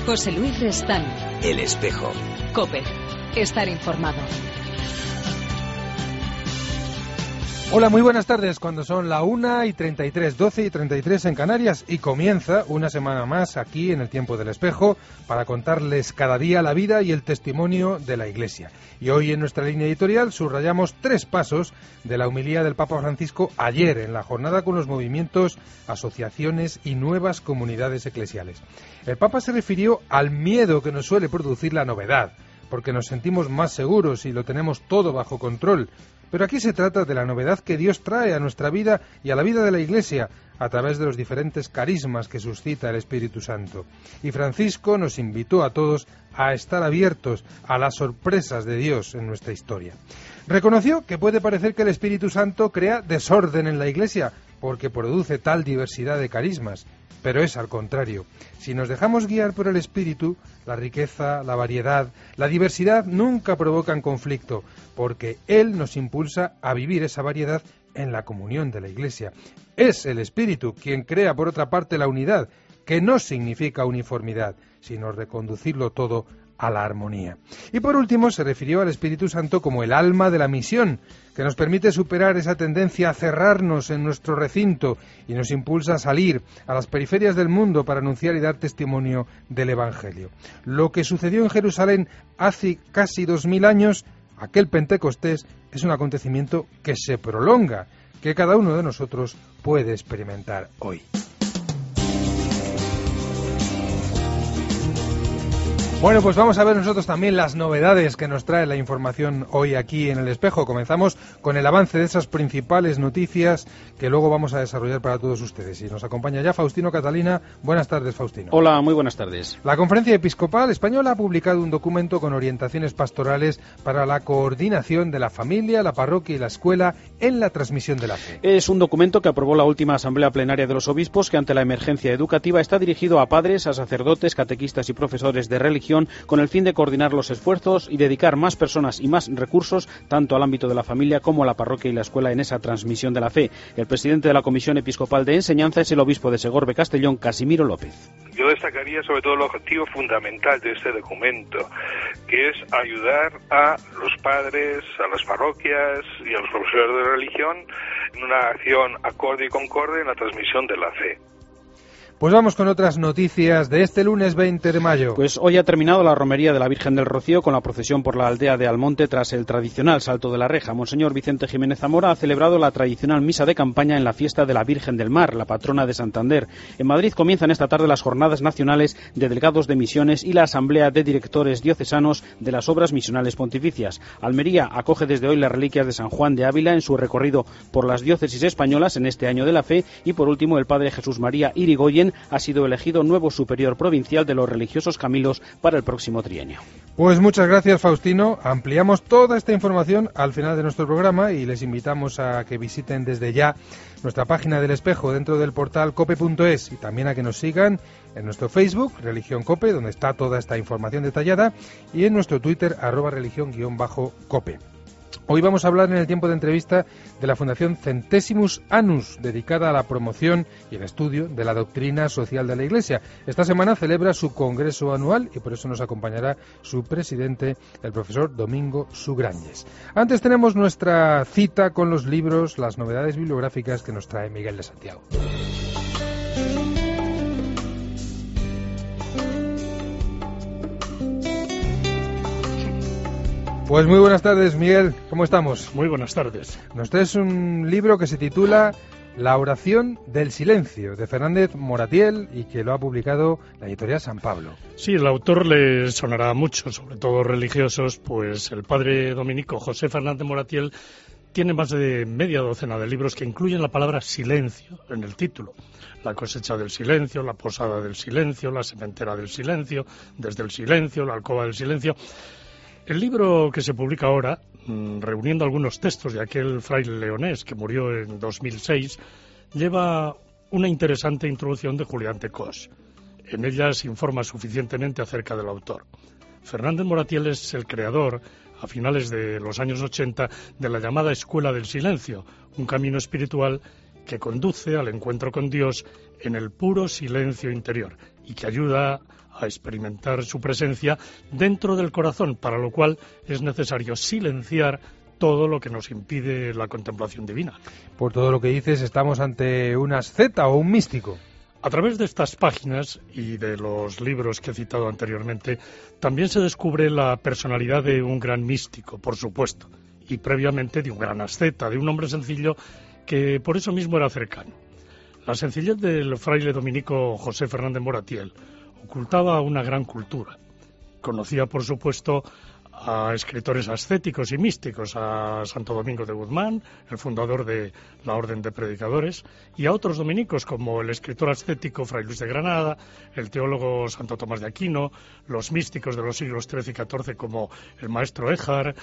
José Luis Restán. El Espejo. COPE. Estar informado. Hola, muy buenas tardes, cuando son la 1:33, 12:33 en Canarias, y comienza una semana más aquí en el Tiempo del Espejo para contarles cada día la vida y el testimonio de la Iglesia. Y hoy en nuestra línea editorial subrayamos 3 pasos de la homilía del Papa Francisco ayer en la jornada con los movimientos, asociaciones y nuevas comunidades eclesiales. El Papa se refirió al miedo que nos suele producir la novedad, porque nos sentimos más seguros y lo tenemos todo bajo control. Pero aquí se trata de la novedad que Dios trae a nuestra vida y a la vida de la Iglesia a través de los diferentes carismas que suscita el Espíritu Santo. Y Francisco nos invitó a todos a estar abiertos a las sorpresas de Dios en nuestra historia. Reconoció que puede parecer que el Espíritu Santo crea desorden en la Iglesia porque produce tal diversidad de carismas, pero es al contrario. Si nos dejamos guiar por el Espíritu, la riqueza, la variedad, la diversidad nunca provocan conflicto, porque Él nos impulsa a vivir esa variedad en la comunión de la Iglesia. Es el Espíritu quien crea, por otra parte, la unidad, que no significa uniformidad, sino reconducirlo todo a la armonía. Y por último se refirió al Espíritu Santo como el alma de la misión, que nos permite superar esa tendencia a cerrarnos en nuestro recinto y nos impulsa a salir a las periferias del mundo para anunciar y dar testimonio del Evangelio. Lo que sucedió en Jerusalén hace casi 2000 años, aquel Pentecostés, es un acontecimiento que se prolonga, que cada uno de nosotros puede experimentar hoy. Bueno, pues vamos a ver nosotros también las novedades que nos trae la información hoy aquí en El Espejo. Comenzamos con el avance de esas principales noticias que luego vamos a desarrollar para todos ustedes. Y nos acompaña ya Faustino Catalina. Buenas tardes, Faustino. Hola, muy buenas tardes. La Conferencia Episcopal Española ha publicado un documento con orientaciones pastorales para la coordinación de la familia, la parroquia y la escuela en la transmisión de la fe. Es un documento que aprobó la última Asamblea Plenaria de los Obispos, que ante la emergencia educativa está dirigido a padres, a sacerdotes, catequistas y profesores de religión, con el fin de coordinar los esfuerzos y dedicar más personas y más recursos tanto al ámbito de la familia como a la parroquia y la escuela en esa transmisión de la fe. El presidente de la Comisión Episcopal de Enseñanza es el obispo de Segorbe Castellón, Casimiro López. Yo destacaría sobre todo el objetivo fundamental de este documento, que es ayudar a los padres, a las parroquias y a los profesores de religión en una acción acorde y concorde en la transmisión de la fe. Pues vamos con otras noticias de este lunes 20 de mayo. Pues hoy ha terminado la romería de la Virgen del Rocío con la procesión por la aldea de Almonte tras el tradicional salto de la reja. Monseñor Vicente Jiménez Zamora ha celebrado la tradicional misa de campaña en la fiesta de la Virgen del Mar, la patrona de Santander. En Madrid comienzan esta tarde las jornadas nacionales de delegados de misiones y la asamblea de directores diocesanos de las obras misionales pontificias. Almería acoge desde hoy las reliquias de San Juan de Ávila en su recorrido por las diócesis españolas en este año de la fe, y por último el padre Jesús María Irigoyen ha sido elegido nuevo superior provincial de los religiosos camilos para el próximo trienio. Pues muchas gracias, Faustino. Ampliamos toda esta información al final de nuestro programa y les invitamos a que visiten desde ya nuestra página del Espejo dentro del portal cope.es, y también a que nos sigan en nuestro Facebook, Religión Cope, donde está toda esta información detallada, y en nuestro Twitter, @religión_cope. Hoy vamos a hablar en el tiempo de entrevista de la Fundación Centesimus Annus, dedicada a la promoción y el estudio de la doctrina social de la Iglesia. Esta semana celebra su congreso anual y por eso nos acompañará su presidente, el profesor Domingo Sugrañes. Antes tenemos nuestra cita con los libros, las novedades bibliográficas que nos trae Miguel de Santiago. Pues muy buenas tardes, Miguel. ¿Cómo estamos? Muy buenas tardes. Nos traes un libro que se titula La oración del silencio, de Fernández Moratiel, y que lo ha publicado la editorial San Pablo. Sí, el autor le sonará mucho, sobre todo religiosos, pues el padre dominico José Fernández Moratiel tiene más de media docena de libros que incluyen la palabra silencio en el título. La cosecha del silencio, la posada del silencio, la sementera del silencio, desde el silencio, la alcoba del silencio. El libro que se publica ahora, reuniendo algunos textos de aquel fraile leonés que murió en 2006, lleva una interesante introducción de Julián de Cos. En ella se informa suficientemente acerca del autor. Fernández Moratiel es el creador, a finales de los años 80, de la llamada Escuela del Silencio, un camino espiritual que conduce al encuentro con Dios en el puro silencio interior y que ayuda a experimentar su presencia dentro del corazón, para lo cual es necesario silenciar todo lo que nos impide la contemplación divina. Por todo lo que dices, estamos ante un asceta o un místico. A través de estas páginas y de los libros que he citado anteriormente, también se descubre la personalidad de un gran místico, por supuesto, y previamente de un gran asceta, de un hombre sencillo que por eso mismo era cercano. La sencillez del fraile dominico José Fernández Moratiel ocultaba una gran cultura. Conocía, por supuesto, a escritores ascéticos y místicos, a Santo Domingo de Guzmán, el fundador de la Orden de Predicadores, y a otros dominicos como el escritor ascético Fray Luis de Granada, el teólogo Santo Tomás de Aquino, los místicos de los siglos XIII y XIV como el maestro Éjar,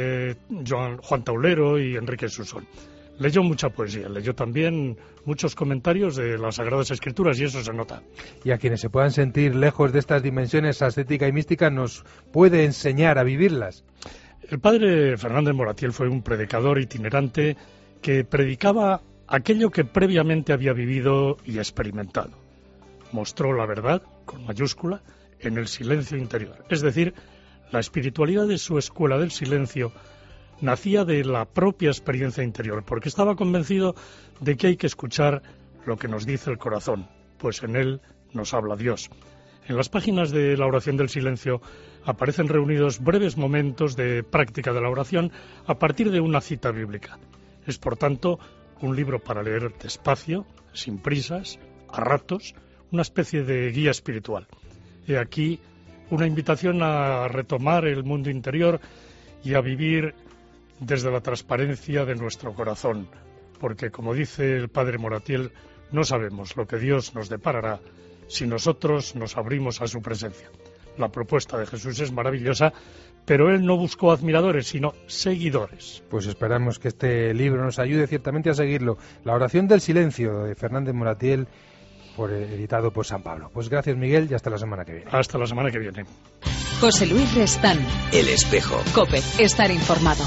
Juan Taulero y Enrique Susón. Leyó mucha poesía, leyó también muchos comentarios de las Sagradas Escrituras y eso se nota. Y a quienes se puedan sentir lejos de estas dimensiones ascética y mística, nos puede enseñar a vivirlas. El padre Fernández Moratiel fue un predicador itinerante que predicaba aquello que previamente había vivido y experimentado. Mostró la verdad, con mayúscula, en el silencio interior. Es decir, la espiritualidad de su escuela del silencio nacía de la propia experiencia interior, porque estaba convencido de que hay que escuchar lo que nos dice el corazón, pues en él nos habla Dios. En las páginas de la oración del silencio aparecen reunidos breves momentos de práctica de la oración a partir de una cita bíblica. Es, por tanto, un libro para leer despacio, sin prisas, a ratos, una especie de guía espiritual. He aquí una invitación a retomar el mundo interior y a vivir desde la transparencia de nuestro corazón, porque, como dice el padre Moratiel, no sabemos lo que Dios nos deparará si nosotros nos abrimos a su presencia. La propuesta de Jesús es maravillosa, pero él no buscó admiradores, sino seguidores. Pues esperamos que este libro nos ayude ciertamente a seguirlo. La oración del silencio, de Fernández Moratiel, editado por San Pablo. Pues gracias, Miguel, y hasta la semana que viene. Hasta la semana que viene. José Luis Restán. El Espejo. COPE. Estar informado.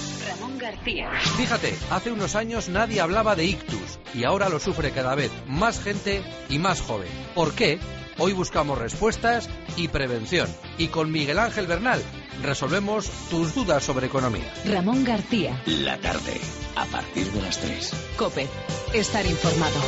Fíjate, hace unos años nadie hablaba de ictus y ahora lo sufre cada vez más gente y más joven. ¿Por qué? Hoy buscamos respuestas y prevención. Y con Miguel Ángel Bernal resolvemos tus dudas sobre economía. Ramón García. La tarde, a partir de las 3. COPE. Estar informado.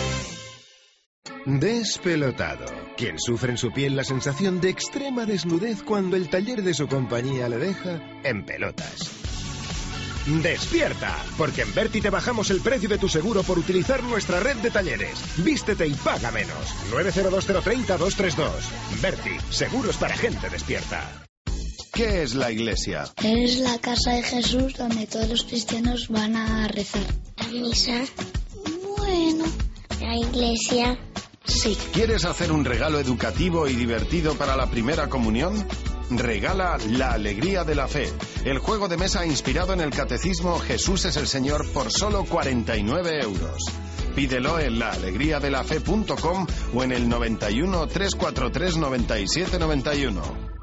Despelotado. Quien sufre en su piel la sensación de extrema desnudez cuando el taller de su compañía le deja en pelotas. ¡Despierta! Porque en Berti te bajamos el precio de tu seguro por utilizar nuestra red de talleres. Vístete y paga menos. 902-030-232. Berti, seguros para gente despierta. ¿Qué es la iglesia? Es la casa de Jesús donde todos los cristianos van a rezar. ¿La misa? Bueno, la iglesia. Sí. ¿Quieres hacer un regalo educativo y divertido para la primera comunión? Regala La Alegría de la Fe, el juego de mesa inspirado en el catecismo Jesús es el Señor por solo 49 euros. Pídelo en laalegriadelafe.com o en el 91 343 97 91.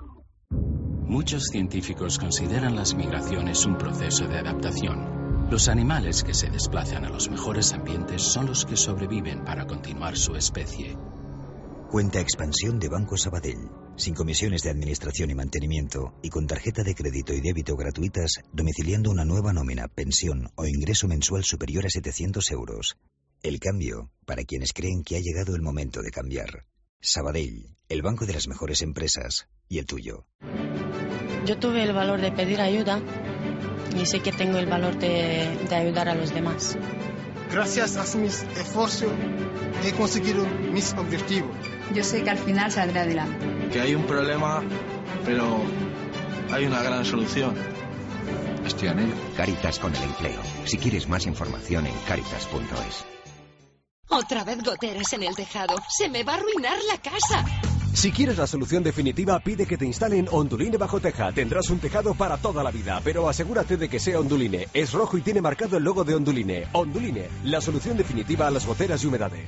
Muchos científicos consideran las migraciones un proceso de adaptación. Los animales que se desplazan a los mejores ambientes son los que sobreviven para continuar su especie. Cuenta expansión de Banco Sabadell, sin comisiones de administración y mantenimiento y con tarjeta de crédito y débito gratuitas, domiciliando una nueva nómina, pensión o ingreso mensual superior a 700 euros. El cambio, para quienes creen que ha llegado el momento de cambiar. Sabadell, el banco de las mejores empresas, y el tuyo. Yo tuve el valor de pedir ayuda y sé que tengo el valor de ayudar a los demás. Gracias a mis esfuerzos he conseguido mis objetivos. Yo sé que al final saldré adelante. Que hay un problema, pero hay una gran solución. Estoy en ello. Cáritas con el empleo. Si quieres más información en cáritas.es. Otra vez goteras en el tejado. ¡Se me va a arruinar la casa! Si quieres la solución definitiva, pide que te instalen Onduline bajo teja. Tendrás un tejado para toda la vida, pero asegúrate de que sea Onduline. Es rojo y tiene marcado el logo de Onduline. Onduline, la solución definitiva a las goteras y humedades.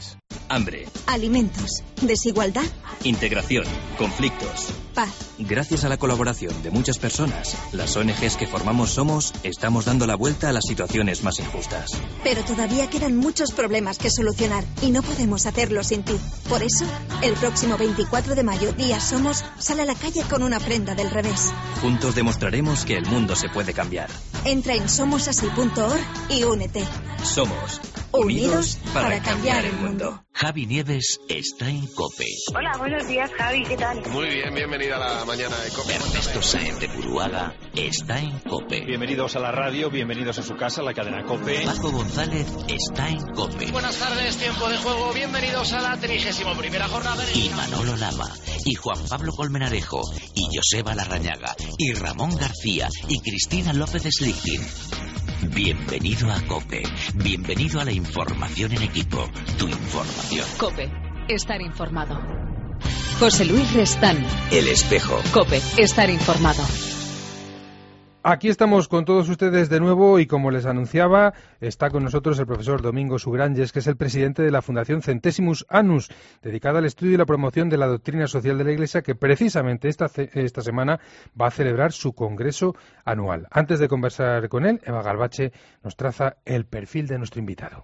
Hambre. Alimentos. Desigualdad. Integración. Conflictos. Paz. Gracias a la colaboración de muchas personas, las ONGs que formamos Somos estamos dando la vuelta a las situaciones más injustas. Pero todavía quedan muchos problemas que solucionar y no podemos hacerlo sin ti. Por eso, el próximo 24 de mayo, Día Somos, sale a la calle con una prenda del revés. Juntos demostraremos que el mundo se puede cambiar. Entra en somosasí.org y únete. Somos unidos para cambiar el mundo. Javi Nieves está en COPE. Hola, buenos días, Javi, ¿qué tal? Muy bien, bienvenida a la mañana de COPE. Ernesto Sáenz de Buruaga está en COPE. Bienvenidos a la radio, bienvenidos a su casa, la cadena COPE. Paco González está en COPE. Buenas tardes, tiempo de juego, bienvenidos a la 31ª jornada. Y Manolo Lama, y Juan Pablo Colmenarejo, y Joseba Larrañaga, y Ramón García, y Cristina López Slichting. Bienvenido a COPE. Bienvenido a la información en equipo. Tu información. COPE. Estar informado. José Luis Restán. El Espejo. COPE. Estar informado. Aquí estamos con todos ustedes de nuevo y como les anunciaba, está con nosotros el profesor Domingo Sugranyes, que es el presidente de la Fundación Centesimus Annus, dedicada al estudio y la promoción de la doctrina social de la Iglesia, que precisamente esta semana va a celebrar su congreso anual. Antes de conversar con él, Eva Galvache nos traza el perfil de nuestro invitado.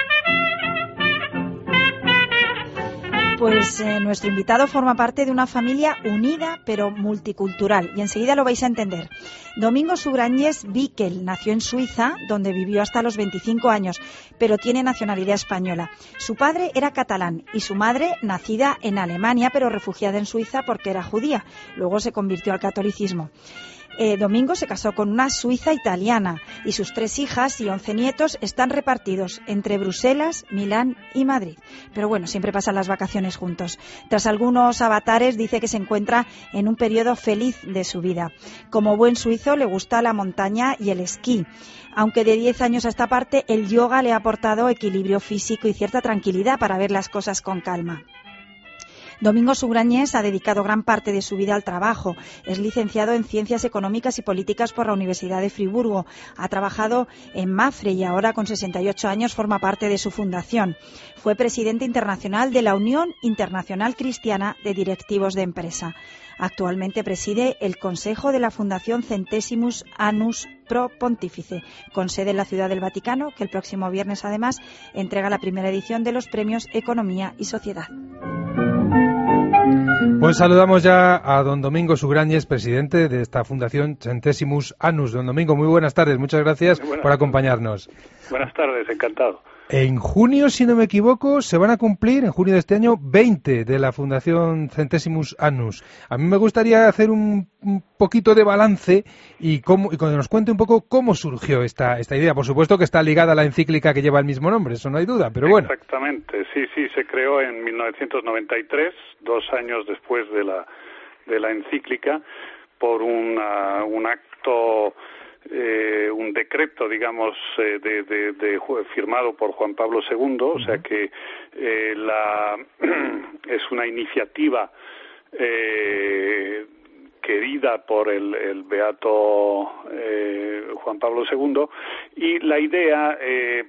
Pues nuestro invitado forma parte de una familia unida pero multicultural y enseguida lo vais a entender. Domingo Sugranyes Bickel nació en Suiza, donde vivió hasta los 25 años, pero tiene nacionalidad española. Su padre era catalán y su madre nacida en Alemania, pero refugiada en Suiza porque era judía. Luego se convirtió al catolicismo. Domingo se casó con una suiza italiana y sus 3 hijas y 11 nietos están repartidos entre Bruselas, Milán y Madrid. Pero bueno, siempre pasan las vacaciones juntos. Tras algunos avatares dice que se encuentra en un periodo feliz de su vida. Como buen suizo le gusta la montaña y el esquí. Aunque de 10 años a esta parte el yoga le ha aportado equilibrio físico y cierta tranquilidad para ver las cosas con calma. Domingo Sugranyes ha dedicado gran parte de su vida al trabajo. Es licenciado en Ciencias Económicas y Políticas por la Universidad de Friburgo. Ha trabajado en Mafre y ahora, con 68 años, forma parte de su fundación. Fue presidente internacional de la Unión Internacional Cristiana de Directivos de Empresa. Actualmente preside el Consejo de la Fundación Centesimus Annus Pro Pontífice, con sede en la Ciudad del Vaticano, que el próximo viernes, además, entrega la primera edición de los premios Economía y Sociedad. Pues saludamos ya a don Domingo Sugranyes, presidente de esta Fundación Centesimus Annus. Don Domingo, muy buenas tardes, muchas gracias por acompañarnos. Buenas tardes, encantado. En junio, si no me equivoco, se van a cumplir, en junio de este año, 20 de la Fundación Centesimus Annus. A mí me gustaría hacer un poquito de balance y que nos cuente un poco cómo surgió esta idea. Por supuesto que está ligada a la encíclica que lleva el mismo nombre, eso no hay duda, pero bueno. Exactamente, sí, se creó en 1993, 2 años después de la encíclica, por un acto... un decreto, digamos, firmado por Juan Pablo II, o sea que es una iniciativa querida por el beato Juan Pablo II, y la idea es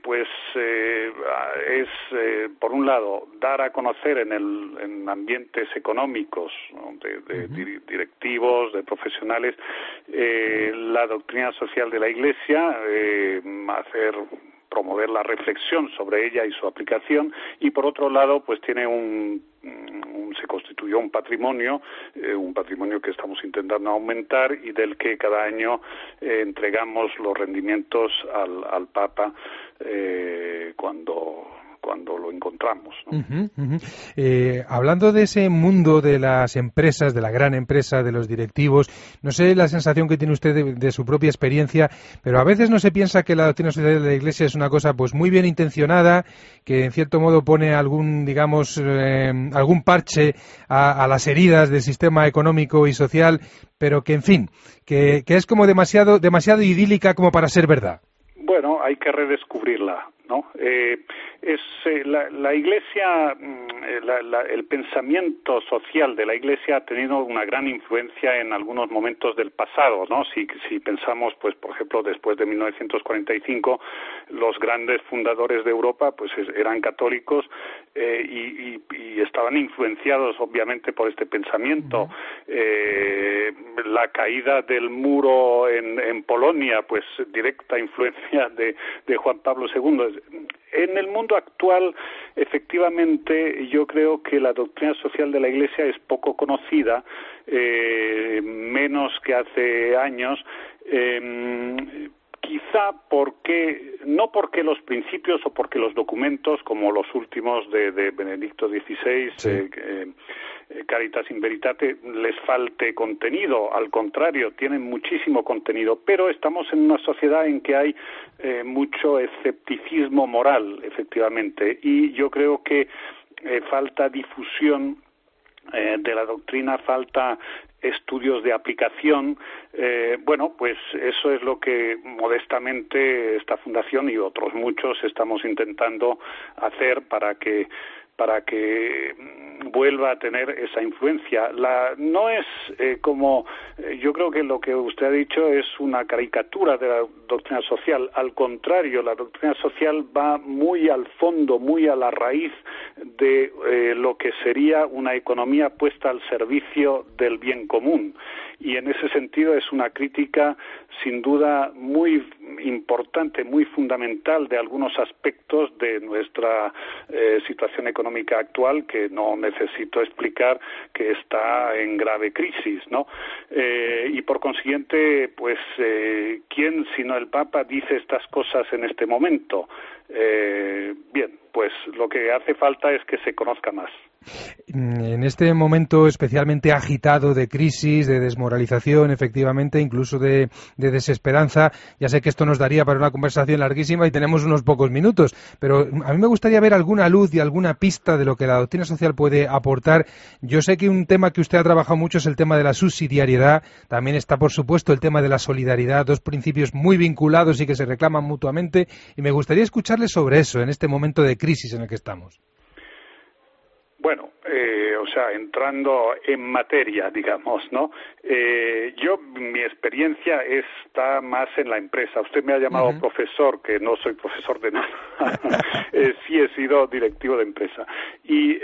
por un lado dar a conocer en ambientes económicos, ¿no? de directivos, de profesionales, la doctrina social de la Iglesia, promover la reflexión sobre ella y su aplicación, y por otro lado pues tiene se constituyó un patrimonio que estamos intentando aumentar y del que cada año entregamos los rendimientos al Papa cuando lo encontramos, ¿no? Hablando de ese mundo de las empresas, de la gran empresa, de los directivos, no sé la sensación que tiene usted de su propia experiencia, pero a veces no se piensa que la doctrina social de la Iglesia es una cosa pues muy bien intencionada, que en cierto modo pone algún parche a las heridas del sistema económico y social, pero que en fin, que es como demasiado idílica como para ser verdad. Bueno, hay que redescubrirla, ¿no? la Iglesia, el pensamiento social de la Iglesia ha tenido una gran influencia en algunos momentos del pasado, ¿no? Si pensamos, pues, por ejemplo, después de 1945, los grandes fundadores de Europa, pues, eran católicos y estaban influenciados, obviamente, por este pensamiento. La caída del muro en Polonia, pues, directa influencia de Juan Pablo II. En el mundo actual, efectivamente, yo creo que la doctrina social de la Iglesia es poco conocida, menos que hace años, quizá no porque los principios o porque los documentos, como los últimos de Benedicto XVI, sí. Caritas in Veritate, les falte contenido. Al contrario, tienen muchísimo contenido, pero estamos en una sociedad en que hay mucho escepticismo moral, efectivamente, y yo creo que falta difusión de la doctrina, falta estudios de aplicación. Bueno, pues eso es lo que modestamente esta fundación y otros muchos estamos intentando hacer para que vuelva a tener esa influencia. No es yo creo que lo que usted ha dicho es una caricatura de la doctrina social. Al contrario, la doctrina social va muy al fondo, muy a la raíz de lo que sería una economía puesta al servicio del bien común. Y en ese sentido es una crítica sin duda muy importante, muy fundamental de algunos aspectos de nuestra situación económica actual, que no necesito explicar que está en grave crisis, ¿no? Y por consiguiente, pues, ¿quién sino el Papa dice estas cosas en este momento? Bien, pues lo que hace falta es que se conozca más. En este momento especialmente agitado de crisis, de desmoralización, efectivamente, incluso de desesperanza, ya sé que esto nos daría para una conversación larguísima y tenemos unos pocos minutos, pero a mí me gustaría ver alguna luz y alguna pista de lo que la doctrina social puede aportar. Yo sé que un tema que usted ha trabajado mucho es el tema de la subsidiariedad, también está, por supuesto, el tema de la solidaridad, dos principios muy vinculados y que se reclaman mutuamente, y me gustaría escucharle sobre eso en este momento de crisis en el que estamos. Bueno, entrando en materia, digamos, ¿no? Mi experiencia está más en la empresa. Usted me ha llamado profesor, que no soy profesor de nada. Sí he sido directivo de empresa. Y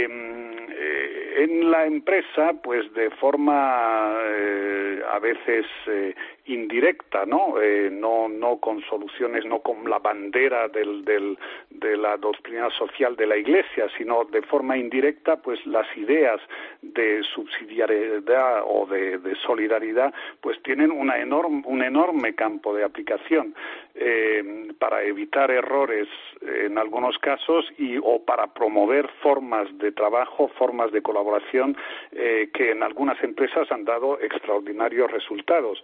en la empresa, pues de forma a veces indirecta, ¿no? No con soluciones, no con la bandera de la doctrina social de la Iglesia, sino de forma indirecta, pues las ideas de subsidiariedad o de solidaridad, pues tienen un enorme campo de aplicación para evitar errores en algunos casos o para promover formas de trabajo, formas de colaboración que en algunas empresas han dado extraordinarios resultados.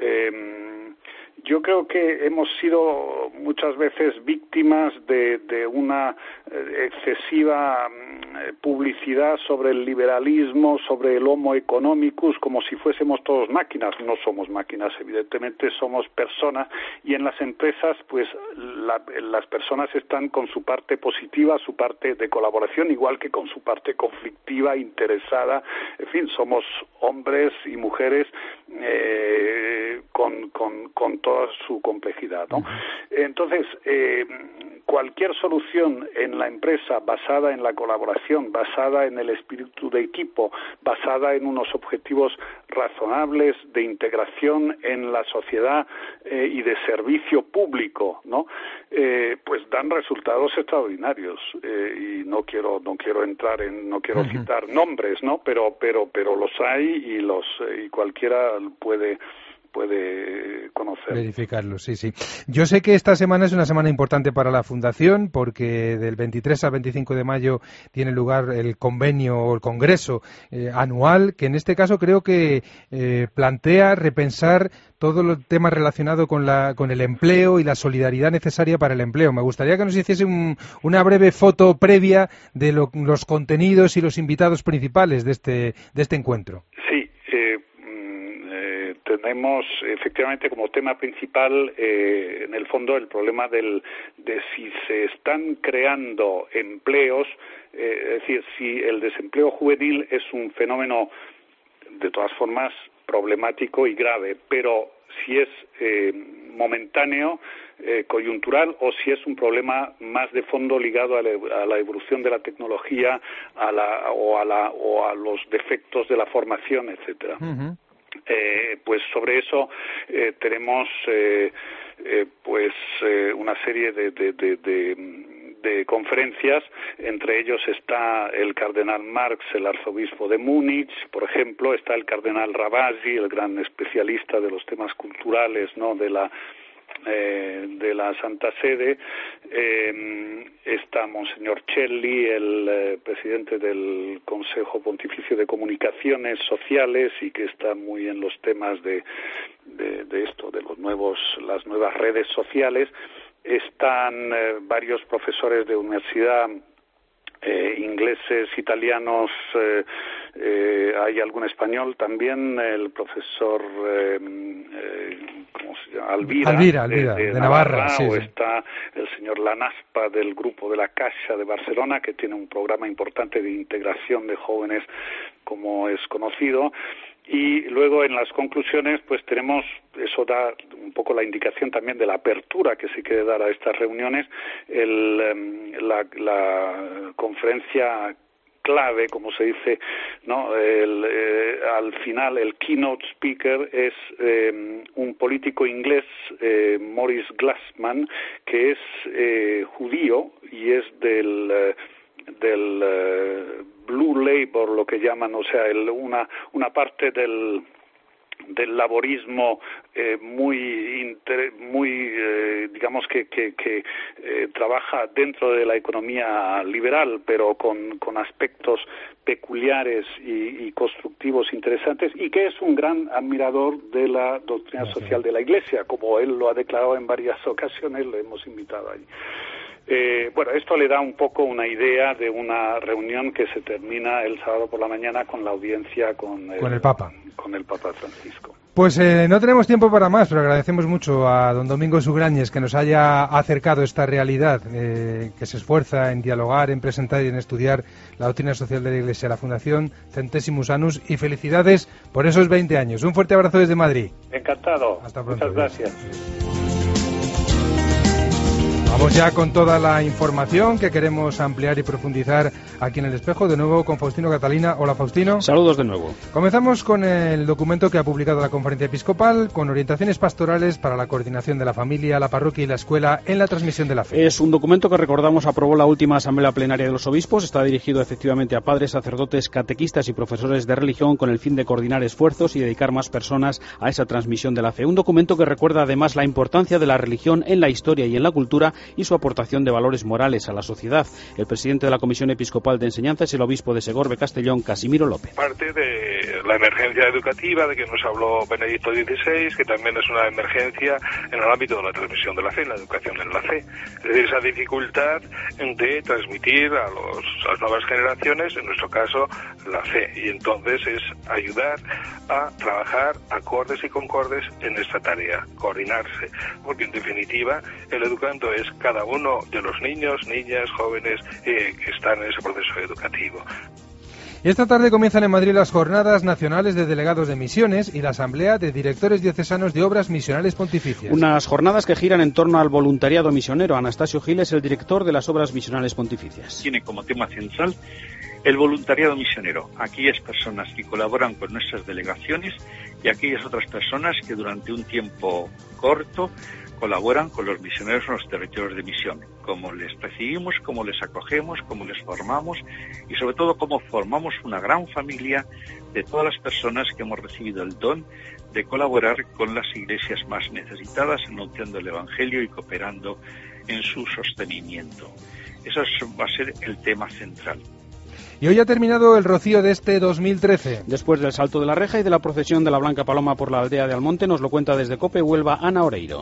Yo creo que hemos sido muchas veces víctimas de una excesiva publicidad sobre el liberalismo, sobre el homo economicus, como si fuésemos todos máquinas. No somos máquinas, evidentemente somos personas, y en las empresas pues las personas están con su parte positiva, su parte de colaboración, igual que con su parte conflictiva, interesada. En fin, somos hombres y mujeres con toda su complejidad, ¿no? Entonces, cualquier solución en la empresa basada en la colaboración, basada en el espíritu de equipo, basada en unos objetivos razonables de integración en la sociedad y de servicio público, ¿no? Pues dan resultados extraordinarios. Y no quiero citar nombres, ¿no? Pero los hay y cualquiera puede conocer. Verificarlo, sí. Yo sé que esta semana es una semana importante para la Fundación porque del 23 al 25 de mayo tiene lugar el convenio o el congreso anual, que en este caso creo que plantea repensar todo el tema relacionado con el empleo y la solidaridad necesaria para el empleo. Me gustaría que nos hiciese una breve foto previa de los contenidos y los invitados principales de este encuentro. Sí. tenemos efectivamente como tema principal, en el fondo, el problema de si se están creando empleos, es decir, si el desempleo juvenil es un fenómeno, de todas formas, problemático y grave, pero si es momentáneo, coyuntural, o si es un problema más de fondo ligado a la evolución de la tecnología, o a los defectos de la formación, etcétera. Uh-huh. Pues sobre eso tenemos una serie de conferencias. Entre ellos está el cardenal Marx, el arzobispo de Múnich, por ejemplo, está el cardenal Ravasi, el gran especialista de los temas culturales, ¿no?, de la Santa Sede, está Monseñor Celli, el presidente del Consejo Pontificio de Comunicaciones Sociales, y que está muy en los temas de esto, de las nuevas redes sociales. Están varios profesores de universidad, ingleses, italianos, hay algún español también, el profesor ¿cómo se llama? Alvira de Navarra, sí, o está el señor Lanaspa del grupo de la Caixa de Barcelona, que tiene un programa importante de integración de jóvenes, como es conocido. Y luego en las conclusiones pues tenemos, eso da un poco la indicación también de la apertura que se quiere dar a estas reuniones, la conferencia clave, como se dice, ¿no? Al final el keynote speaker es un político inglés, Maurice Glasman, que es judío y es del Blue Labour, lo que llaman, o sea, una parte del laborismo digamos que trabaja dentro de la economía liberal, pero con aspectos peculiares y constructivos interesantes, y que es un gran admirador de la doctrina social de la Iglesia, como él lo ha declarado en varias ocasiones. Lo hemos invitado allí. Esto le da un poco una idea de una reunión que se termina el sábado por la mañana con la audiencia con el Papa Francisco. Pues no tenemos tiempo para más, pero agradecemos mucho a don Domingo Sugrañes que nos haya acercado esta realidad, que se esfuerza en dialogar, en presentar y en estudiar la doctrina social de la Iglesia, la Fundación Centesimus Annus, y felicidades por esos 20 años. Un fuerte abrazo desde Madrid. Encantado. Hasta pronto. Muchas gracias. Vamos ya con toda la información que queremos ampliar y profundizar aquí en El Espejo, de nuevo con Faustino Catalina. Hola, Faustino. Saludos de nuevo. Comenzamos con el documento que ha publicado la Conferencia Episcopal, con orientaciones pastorales para la coordinación de la familia, la parroquia y la escuela en la transmisión de la fe. Es un documento que, recordamos, aprobó la última Asamblea Plenaria de los Obispos. Está dirigido efectivamente a padres, sacerdotes, catequistas y profesores de religión, con el fin de coordinar esfuerzos y dedicar más personas a esa transmisión de la fe. Un documento que recuerda además la importancia de la religión en la historia y en la cultura, y su aportación de valores morales a la sociedad. El presidente de la Comisión Episcopal de Enseñanza es el obispo de Segorbe Castellón, Casimiro López. Parte de la emergencia educativa de que nos habló Benedicto XVI, que también es una emergencia en el ámbito de la transmisión de la fe, en la educación en la fe. Es decir, esa dificultad de transmitir a las nuevas generaciones, en nuestro caso, la fe. Y entonces es ayudar a trabajar acordes y concordes en esta tarea, coordinarse. Porque en definitiva, el educando es cada uno de los niños, niñas, jóvenes que están en ese proceso educativo. Y esta tarde comienzan en Madrid las Jornadas Nacionales de Delegados de Misiones y la Asamblea de Directores Diocesanos de Obras Misionales Pontificias. Unas jornadas que giran en torno al voluntariado misionero. Anastasio Gil es el director de las Obras Misionales Pontificias. Tiene como tema central el voluntariado misionero, aquellas personas que colaboran con nuestras delegaciones y aquellas otras personas que durante un tiempo corto colaboran con los misioneros en los territorios de misión, cómo les recibimos, cómo les acogemos, cómo les formamos y sobre todo cómo formamos una gran familia de todas las personas que hemos recibido el don de colaborar con las iglesias más necesitadas, anunciando el Evangelio y cooperando en su sostenimiento. Eso va a ser el tema central. Y hoy ha terminado el rocío de este 2013. Después del salto de la reja y de la procesión de la Blanca Paloma por la aldea de Almonte, nos lo cuenta desde COPE Huelva Ana Oreiro.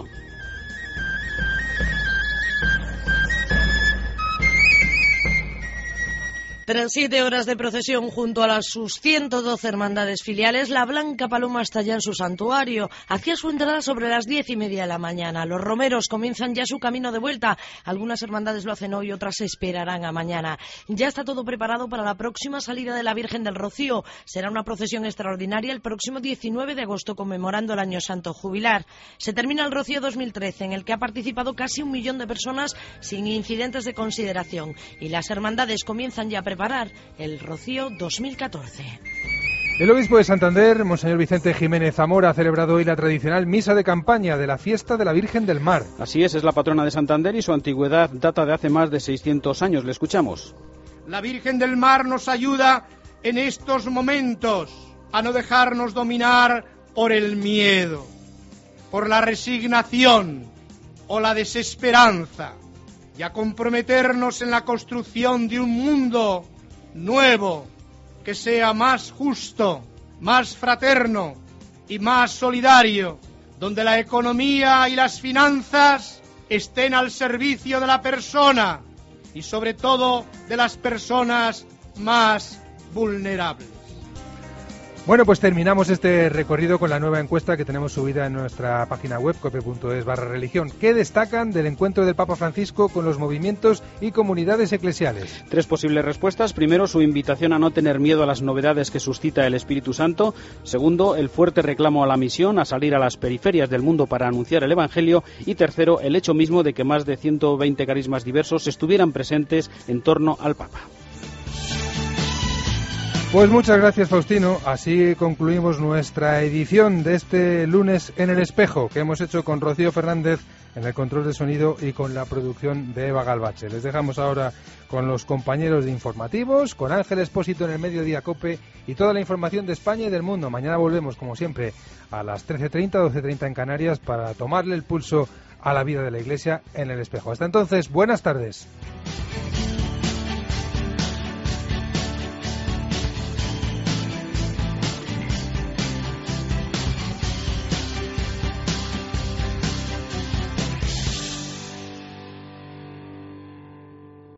Tras 7 horas de procesión junto a sus 112 hermandades filiales, la Blanca Paloma está ya en su santuario. Hacía su entrada sobre las 10:30 de la mañana. Los romeros comienzan ya su camino de vuelta. Algunas hermandades lo hacen hoy, otras se esperarán a mañana. Ya está todo preparado para la próxima salida de la Virgen del Rocío. Será una procesión extraordinaria el próximo 19 de agosto, conmemorando el Año Santo Jubilar. Se termina el Rocío 2013, en el que ha participado casi 1 millón de personas sin incidentes de consideración. Y las hermandades comienzan ya a preparar el Rocío 2014. El obispo de Santander, Monseñor Vicente Jiménez Zamora, ha celebrado hoy la tradicional misa de campaña de la fiesta de la Virgen del Mar. Así es la patrona de Santander y su antigüedad data de hace más de 600 años. Le escuchamos. La Virgen del Mar nos ayuda en estos momentos a no dejarnos dominar por el miedo, por la resignación o la desesperanza, y a comprometernos en la construcción de un mundo nuevo que sea más justo, más fraterno y más solidario, donde la economía y las finanzas estén al servicio de la persona y sobre todo de las personas más vulnerables. Bueno, pues terminamos este recorrido con la nueva encuesta que tenemos subida en nuestra página web cope.es/religión. ¿Qué destacan del encuentro del Papa Francisco con los movimientos y comunidades eclesiales? 3 posibles respuestas. Primero, su invitación a no tener miedo a las novedades que suscita el Espíritu Santo. Segundo, el fuerte reclamo a la misión, a salir a las periferias del mundo para anunciar el Evangelio. Y tercero, el hecho mismo de que más de 120 carismas diversos estuvieran presentes en torno al Papa. Pues muchas gracias, Faustino. Así concluimos nuestra edición de este lunes en El Espejo, que hemos hecho con Rocío Fernández en el control de sonido y con la producción de Eva Galvache. Les dejamos ahora con los compañeros de informativos, con Ángel Expósito en el Mediodía Cope y toda la información de España y del mundo. Mañana volvemos, como siempre, a las 13:30, 12:30 en Canarias para tomarle el pulso a la vida de la Iglesia en El Espejo. Hasta entonces, buenas tardes.